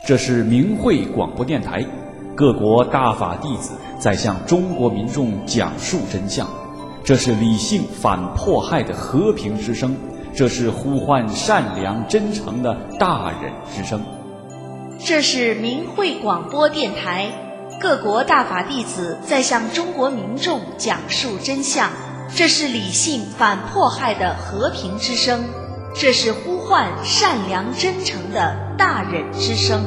这是明慧广播电台，各国大法弟子在向中国民众讲述真相。这是理性反迫害的和平之声，这是呼唤善良真诚的大忍之声。 这是明慧广播电台，各国大法弟子在向中国民众讲述真相。这是理性反迫害的和平之声，这是呼唤善良真诚的大忍之声。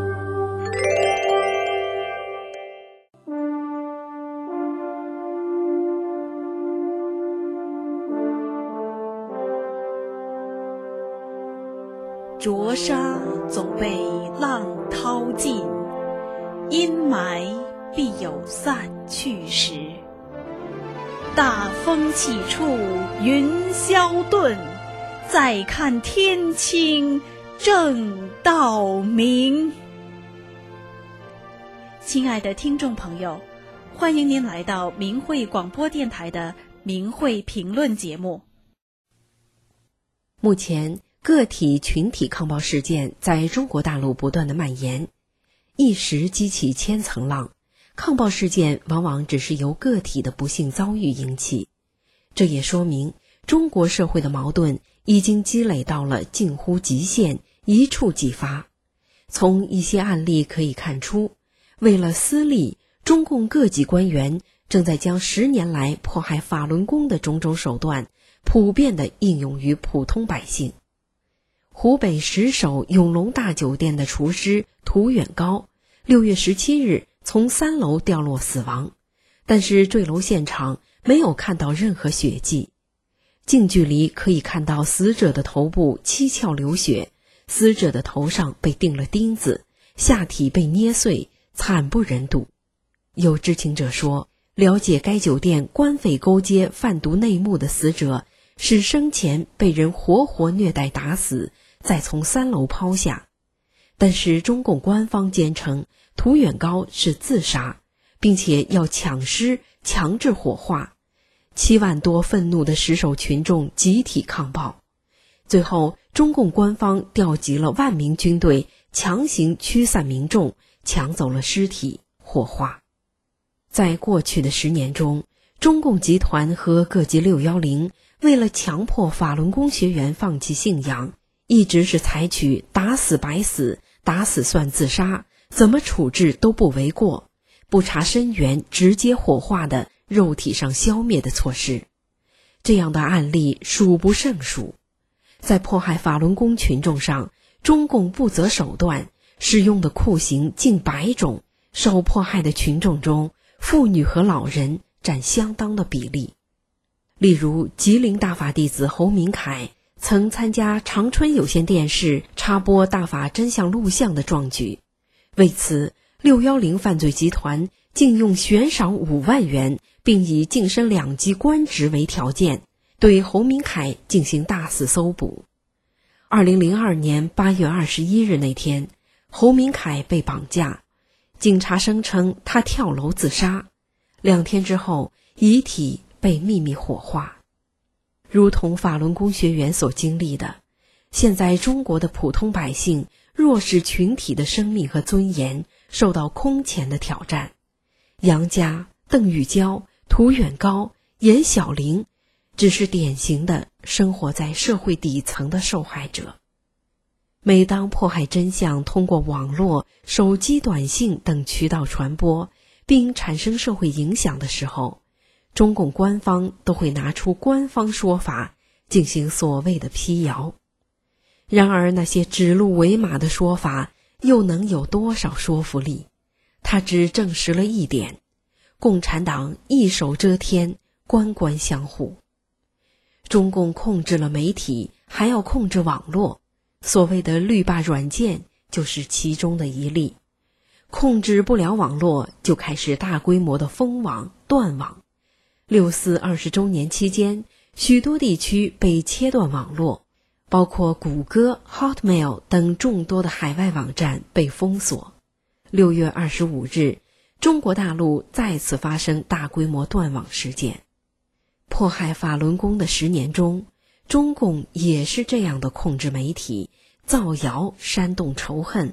浊沙总被浪淘尽，阴霾必有散去时。大风起处云霄遁，再看天清正道明。亲爱的听众朋友，欢迎您来到明慧广播电台的明慧评论节目。 目前个体群体抗暴事件在中国大陆不断的蔓延，一时激起千层浪。抗暴事件往往只是由个体的不幸遭遇引起，这也说明中国社会的矛盾已经积累到了近乎极限，一触即发。从一些案例可以看出，为了私利，中共各级官员正在将10年来迫害法轮功的种种手段普遍地应用于普通百姓。湖北石首永隆大酒店的厨师涂远高6月17日从3楼掉落死亡，但是坠楼现场没有看到任何血迹。近距离可以看到死者的头部七窍流血，死者的头上被钉了钉子，下体被捏碎，惨不忍睹。有知情者说，了解该酒店官匪勾结贩毒内幕的死者是生前被人活活虐待打死，再从3楼抛下。但是中共官方坚称涂远高是自杀，并且要抢尸强制火化。7万多愤怒的石首群众集体抗暴，最后中共官方调集了万名军队，强行驱散民众，抢走了尸体火化。在过去的10年中，中共集团和各级610为了强迫法轮功学员放弃信仰，一直是采取打死白死，打死算自杀，怎么处置都不为过，不查身源直接火化的肉体上消灭的措施。这样的案例数不胜数。在迫害法轮功群众上，中共不择手段，使用的酷刑近100种，受迫害的群众中，妇女和老人占相当的比例。例如吉林大法弟子侯明凯曾参加长春有线电视插播大法真相录像的壮举，为此610犯罪集团竟用悬赏5万元，并以晋升2级官职为条件，对侯明凯进行大肆搜捕。2002年8月21日那天，侯明凯被绑架，警察声称他跳楼自杀，2天之后遗体被秘密火化。如同法轮功学员所经历的，现在中国的普通百姓弱势群体的生命和尊严受到空前的挑战。杨佳、邓玉娇、涂远高、严小玲只是典型的生活在社会底层的受害者。每当迫害真相通过网络、手机短信等渠道传播，并产生社会影响的时候，中共官方都会拿出官方说法进行所谓的辟谣。然而那些指鹿为马的说法又能有多少说服力？它只证实了一点：共产党一手遮天，官官相护。中共控制了媒体，还要控制网络，所谓的绿霸软件就是其中的一例。控制不了网络，就开始大规模的封网、断网。6·4 20周年期间，许多地区被切断网络，包括谷歌、Hotmail 等众多的海外网站被封锁。6月25日，中国大陆再次发生大规模断网事件。迫害法轮功的10年中，中共也是这样的控制媒体，造谣煽动仇恨，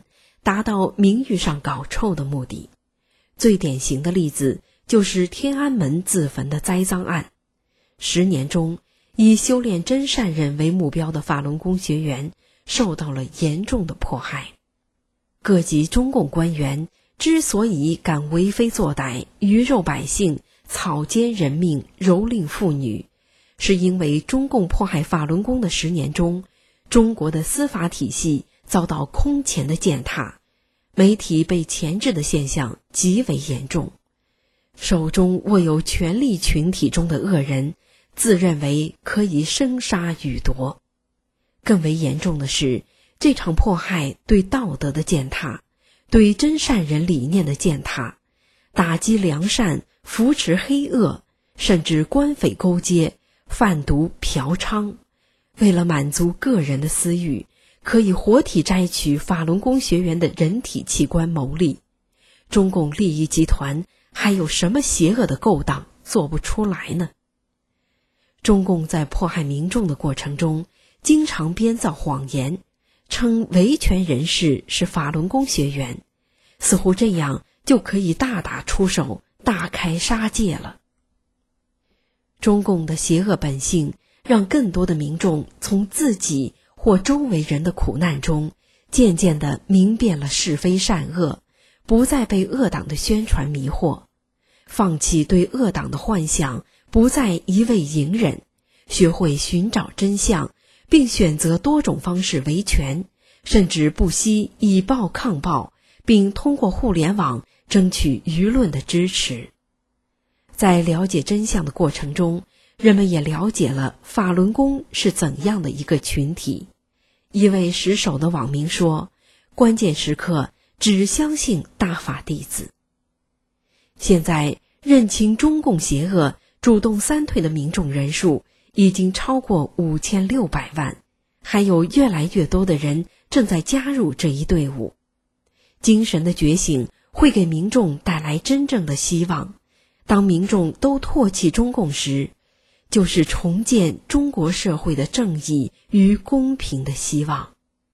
达到名誉上搞臭的目的。最典型的例子就是天安门自焚的栽赃案。10年中，以修炼真善忍为目标的法轮功学员受到了严重的迫害。各级中共官员之所以敢为非作歹，鱼肉百姓，草菅人命，蹂躏妇女，是因为中共迫害法轮功的10年中，中国的司法体系遭到空前的践踏，媒体被钳制的现象极为严重。手中握有权力群体中的恶人，自认为可以生杀予夺。更为严重的是，这场迫害对道德的践踏，对真善人理念的践踏，打击良善，扶持黑恶，甚至官匪勾结，贩毒嫖娼。为了满足个人的私欲，可以活体摘取法轮功学员的人体器官牟利。中共利益集团还有什么邪恶的勾当做不出来呢？中共在迫害民众的过程中，经常编造谎言，称维权人士是法轮功学员，似乎这样就可以大打出手，大开杀戒了。中共的邪恶本性让更多的民众从自己或周围人的苦难中渐渐地明辨了是非善恶，不再被恶党的宣传迷惑，放弃对恶党的幻想，不再一味隐忍，学会寻找真相，并选择多种方式维权，甚至不惜以暴抗暴，并通过互联网争取舆论的支持。在了解真相的过程中，人们也了解了法轮功是怎样的一个群体。一位识手的网民说，关键时刻只相信大法弟子。现在认清中共邪恶，主动三退的民众人数已经超过5600万，还有越来越多的人正在加入这一队伍。精神的觉醒会给民众带来真正的希望。当民众都唾弃中共时，就是重建中国社会的正义与公平的希望。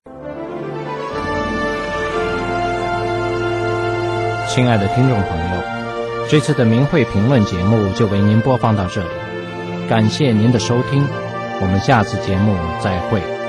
亲爱的听众朋友，这次的明慧评论节目就为您播放到这里，感谢您的收听，我们下次节目再会。